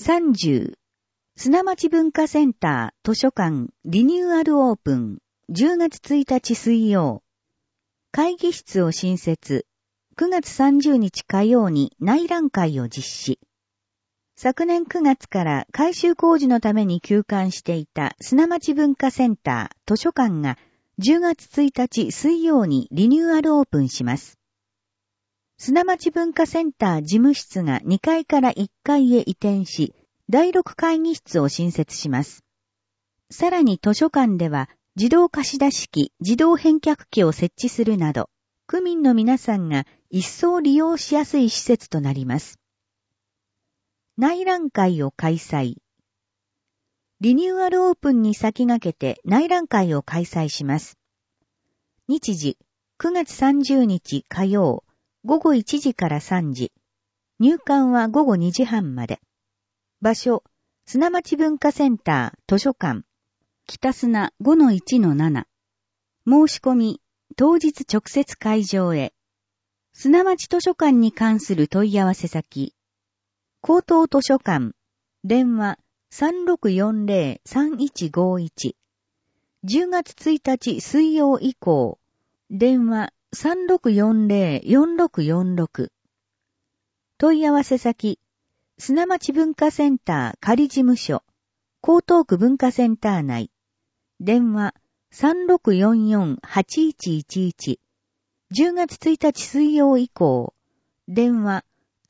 30、砂町文化センター図書館リニューアルオープン、10月1日水曜。会議室を新設、9月30日火曜に内覧会を実施。昨年9月から改修工事のために休館していた砂町文化センター図書館が10月1日水曜にリニューアルオープンします。砂町文化センター事務室が2階から1階へ移転し、第6会議室を新設します。さらに図書館では自動貸し出し機、自動返却機を設置するなど、区民の皆さんが一層利用しやすい施設となります。内覧会を開催。リニューアルオープンに先駆けて内覧会を開催します。日時、9月30日火曜、午後1時から3時。入館は午後2時半まで。場所、砂町文化センター図書館。北砂 5-1-7。申し込み、当日直接会場へ。砂町図書館に関する問い合わせ先。高等図書館。電話 3640-3151。10月1日水曜以降。電話 3640-4646。問い合わせ先。砂町文化センター仮事務所。江東区文化センター内。電話 3644-8111。10月1日水曜以降。電話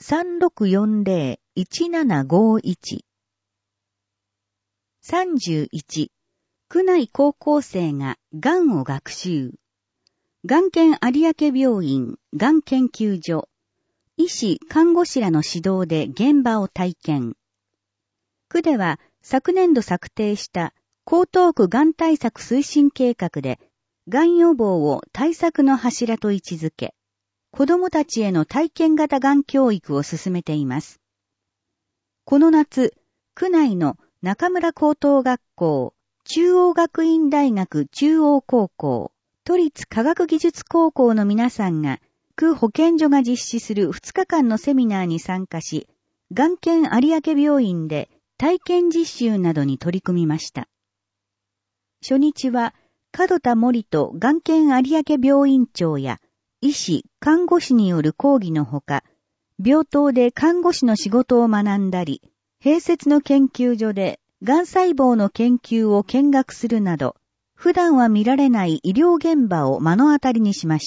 3640-1751。31。区内高校生ががんを学習。がん研有明病院がん研究所。医師・看護師らの指導で現場を体験。区では昨年度策定した江東区がん対策推進計画で、がん予防を対策の柱と位置づけ、子どもたちへの体験型がん教育を進めています。この夏、区内の中村高等学校、中央学院大学中央高校、都立科学技術高校の皆さんが、区保健所が実施する2日間のセミナーに参加し、がん研有明病院で体験実習などに取り組みました。初日は、門田森とがん研有明病院長や、医師・看護師による講義のほか、病棟で看護師の仕事を学んだり、併設の研究所でがん細胞の研究を見学するなど、普段は見られない医療現場を目の当たりにしました。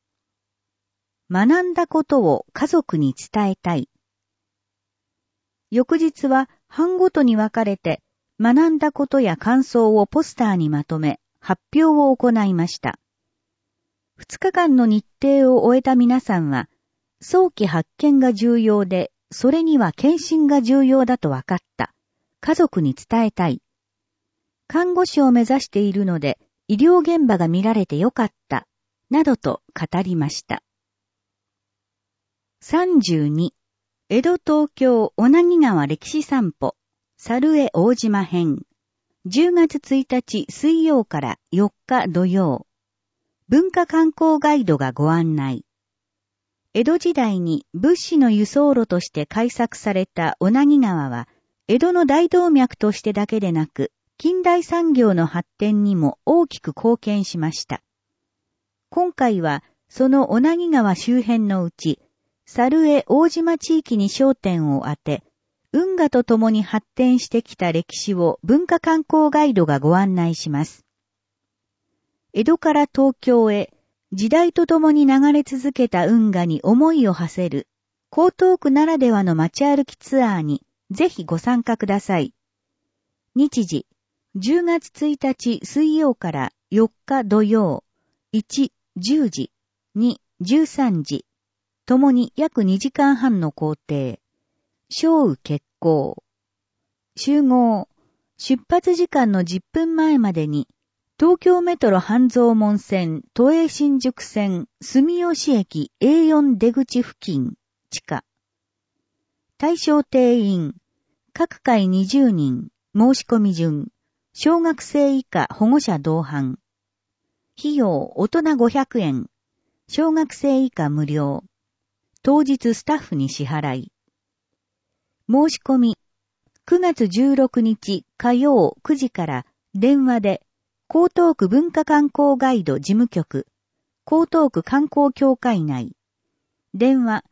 学んだことを家族に伝えたい。翌日は班ごとに分かれて、学んだことや感想をポスターにまとめ、発表を行いました。2日間の日程を終えた皆さんは、早期発見が重要で、それには検診が重要だと分かった。家族に伝えたい。看護師を目指しているので、医療現場が見られてよかった。などと語りました。32、江戸東京小名木川歴史散歩、猿江大島編、10月1日水曜から4日土曜、文化観光ガイドがご案内。江戸時代に物資の輸送路として開削された小名木川は、江戸の大動脈としてだけでなく、近代産業の発展にも大きく貢献しました。今回は、その小名木川周辺のうち、猿江大島地域に焦点を当て、運河とともに発展してきた歴史を文化観光ガイドがご案内します。江戸から東京へ、時代とともに流れ続けた運河に思いを馳せる、江東区ならではの街歩きツアーに、ぜひご参加ください。日時、10月1日水曜から4日土曜、1、10時、2、13時、ともに約2時間半の行程。小雨決行。集合。出発時間の10分前までに、東京メトロ半蔵門線、都営新宿線、住吉駅 A4 出口付近、地下。対象定員。各回20人、申し込み順。小学生以下保護者同伴。費用、大人500円。小学生以下無料。当日スタッフに支払い。申し込み、 9月16日火曜9時から電話で江東区文化観光ガイド事務局、江東区観光協会内、電話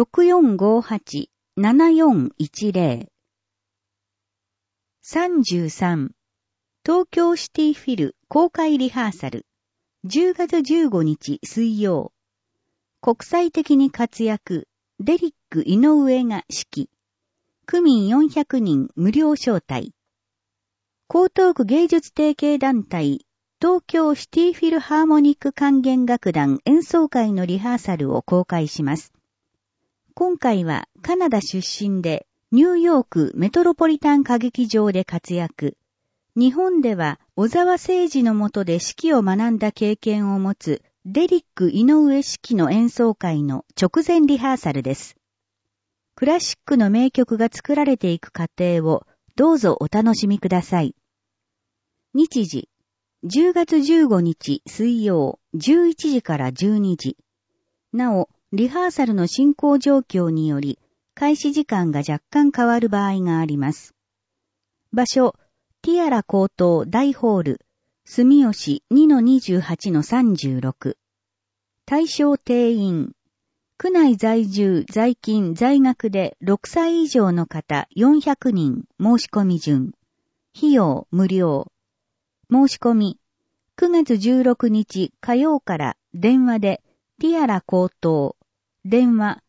6458-7410。33. 東京シティフィル公開リハーサル10月15日水曜。国際的に活躍、デリック井上が指揮。区民400人無料招待。江東区芸術提携団体、東京シティフィルハーモニック管弦楽団演奏会のリハーサルを公開します。今回はカナダ出身でニューヨークメトロポリタン歌劇場で活躍。日本では小沢誠二の下で指揮を学んだ経験を持つデリック井上指揮の演奏会の直前リハーサルです。クラシックの名曲が作られていく過程をどうぞお楽しみください。日時、10月15日水曜11時から12時。なお、リハーサルの進行状況により開始時間が若干変わる場合があります。場所、ティアラ高等大ホール、住吉 2-28-36。対象定員。区内在住、在勤、在学で6歳以上の方400人、申し込み順。費用無料。申し込み。9月16日火曜から電話で、ティアラ高等。電話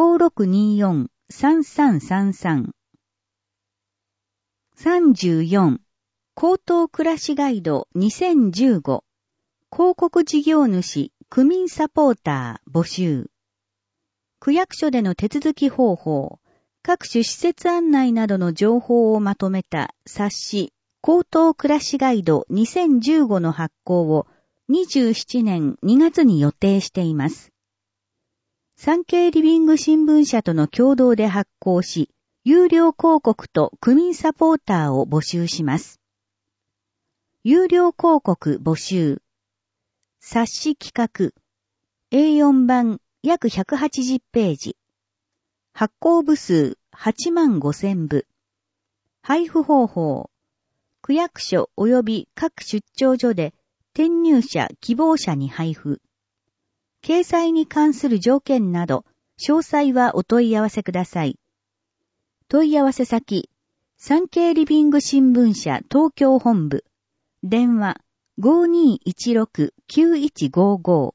5624-3333。34. 江東暮らしガイド2015広告事業主区民サポーター募集。区役所での手続き方法、各種施設案内などの情報をまとめた冊子江東暮らしガイド2015の発行を27年2月に予定しています。産経リビング新聞社との共同で発行し、有料広告と区民サポーターを募集します。有料広告募集。冊子企画。A4 版約180ページ。発行部数85,000部。配布方法。区役所及び各出張所で転入者希望者に配布。掲載に関する条件など、詳細はお問い合わせください。問い合わせ先、産経リビング新聞社東京本部。電話 5216-9155。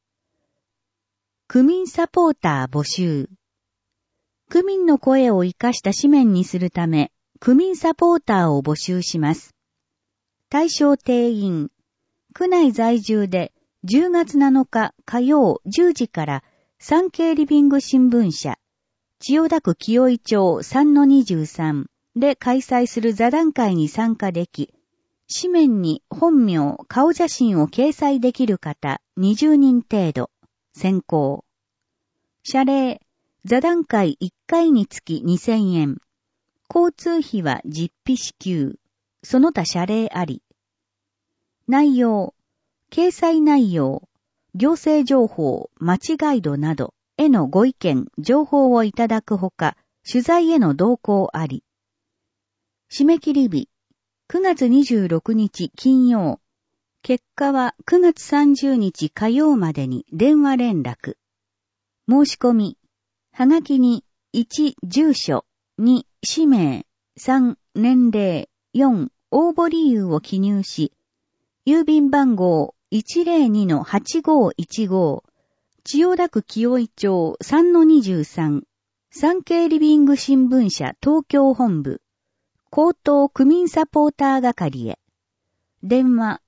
区民サポーター募集。区民の声を生かした紙面にするため、区民サポーターを募集します。対象定員。区内在住で10月7日火曜10時から産経リビング新聞社、千代田区清井町 3-23 で開催する座談会に参加でき、紙面に本名、顔写真を掲載できる方20人程度、選考。謝礼、座談会1回につき2000円。交通費は実費支給。その他謝礼あり。内容、掲載内容、行政情報、街ガイドなどへのご意見、情報をいただくほか、取材への同行あり。締め切り日、9月26日金曜。結果は9月30日火曜までに電話連絡。申し込み。はがきに1、住所、2、氏名、3、年齢、4、応募理由を記入し、郵便番号 102-8515、千代田区清井町 3-23、産経リビング新聞社東京本部、江東区民サポーター係へ。電話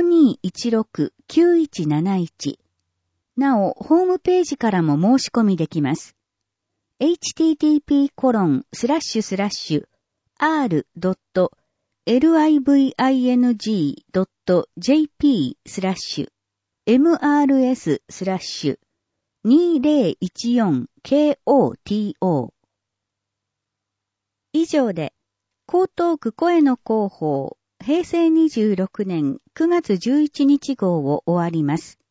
5216-9171。なお、ホームページからも申し込みできます。http://r.living.jp/mrs/2014KOTO。以上で、江東区声の広報、平成26年9月11日号を終わります。